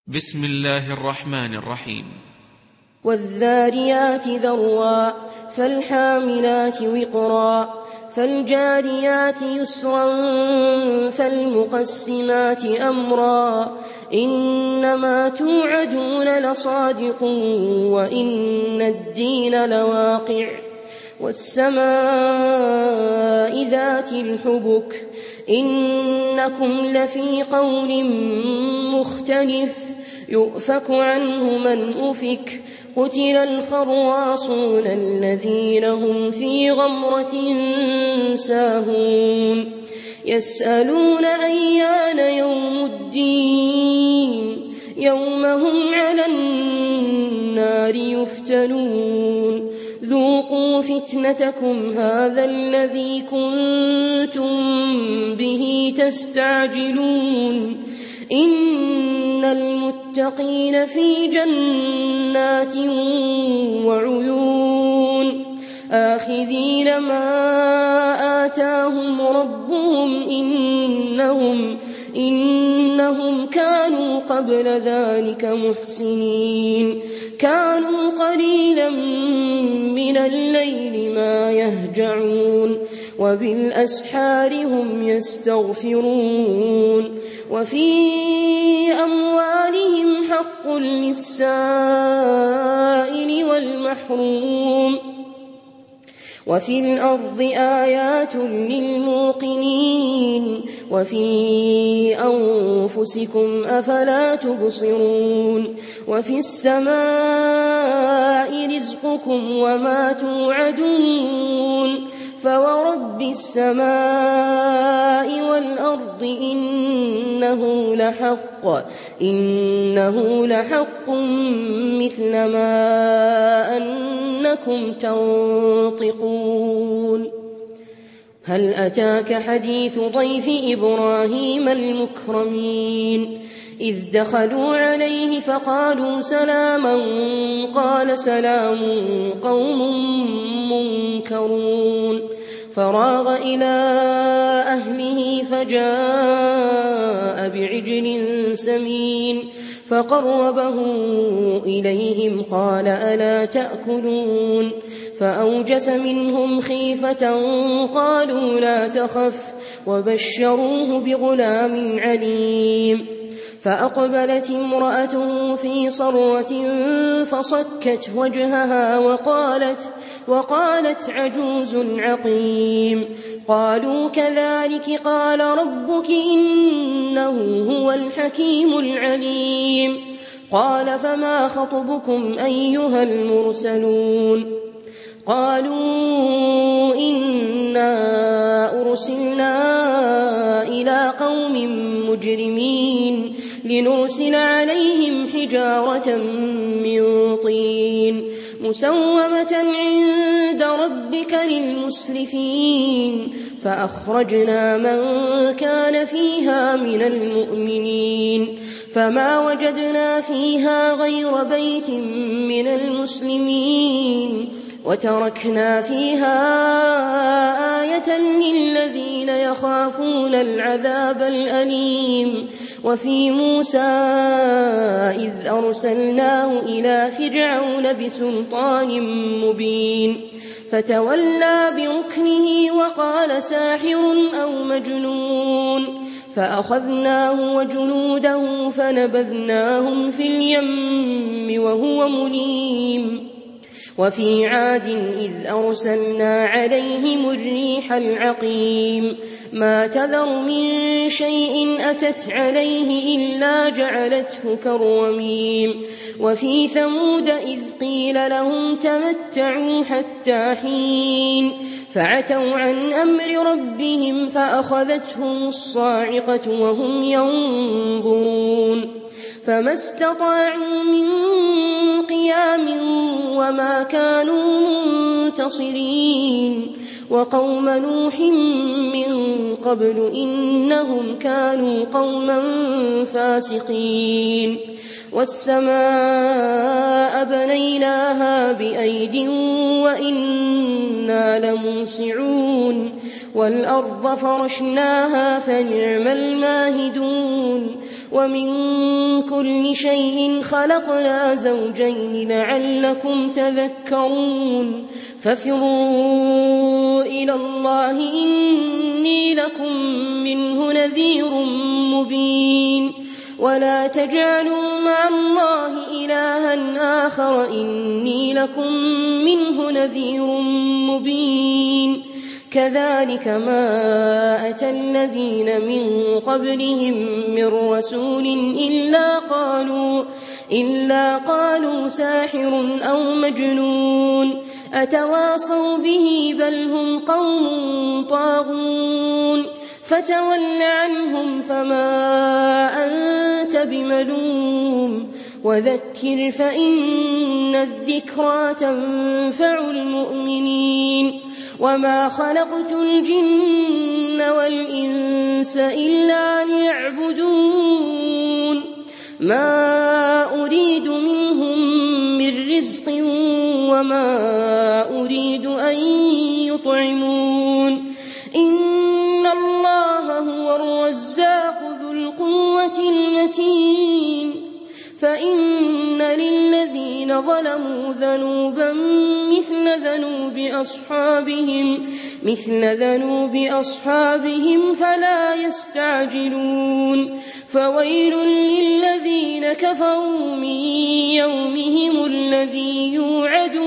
بسم الله الرحمن الرحيم. والذاريات ذروا فالحاملات وقرا فالجاريات يسرا فالمقسمات أمرا إنما توعدون لصادق وإن الدين لواقع والسماء ذات الحبك إنكم لفي قول مختلف يؤفك عنه من أفك قتل الخراصون الذين هم في غمرة ساهون يسألون أيان يوم الدين يوم هم على النار يفتنون ذوقوا فتنتكم هذا الذي كنتم به تستعجلون إن المتقين في جنات وعيون آخذين ما آتاهم ربهم إنهم كانوا قبل ذلك محسنين كانوا قليلا من الليل ما يهجعون وبالأسحار هم يستغفرون وفي أموالهم حق للسائل والمحروم وفي الأرض آيات للموقنين وفي أنفسكم أفلا تبصرون وفي السماء رزقكم وما توعدون فورب السماء والأرض إنه لحق مثل ما أنكم تنطقون هل أتاك حديث ضيف إبراهيم المكرمين إذ دخلوا عليه فقالوا سلاما قال سلام قوم منكرون فراغ إلى أهله فجاء بعجل سمين فقربه إليهم قال ألا تأكلون فأوجس منهم خيفة قالوا لا تخف وبشروه بغلام عليم فأقبلت امرأته في صرة فصكت وجهها وقالت عجوز عقيم قالوا كذلك قال ربك إنه هو الحكيم العليم قال فما خطبكم أيها المرسلون قالوا إنا أرسلنا إلى قوم مجرمين لنرسل عليهم حجارة من طين مسومة عند ربك للمسرفين فأخرجنا من كان فيها من المؤمنين فما وجدنا فيها غير بيت من المسلمين وتركنا فيها آية للذين يخافون العذاب الأليم وفي موسى إذ أرسلناه إلى فرعون بسلطان مبين فتولى بركنه وقال ساحر أو مجنون فأخذناه وجنوده فنبذناهم في اليم وهو مليم وفي عاد إذ أرسلنا عليهم الريح العقيم ما تذر من شيء أتت عليه إلا جعلته كالرميم وفي ثمود إذ قيل لهم تمتعوا حتى حين فعتوا عن أمر ربهم فأخذتهم الصاعقة وهم ينظرون فما استطاعوا من قيام وما كانوا منتصرين وقوم نوح من قبل إنهم كانوا قوما فاسقين والسماء بنيناها بأيد وإنا لموسعون والأرض فرشناها فنعم الماهدون ومن كل شيء خلقنا زوجين لعلكم تذكرون ففروا إلى الله إني لكم منه نذير مبين ولا تجعلوا مع الله إلها آخر إني لكم منه نذير مبين كذلك ما أتى الذين من قبلهم من رسول إلا قالوا ساحر أو مجنون أتواصوا به بل هم قوم طاغون فتول عنهم فما أنت بملوم وذكر فإن الذكرى تنفع المؤمنين وما خلقت الجن والإنس إلا ليعبدون ما أريد منهم من رزق وما أريد أن يطعمون إن الله هو الرزاق ذو القوة المتين فإن للذين ظلموا ذنوبا مثل ذنوب أصحابهم فلا يستعجلون فويل للذين كفروا من يومهم الذي يوعدون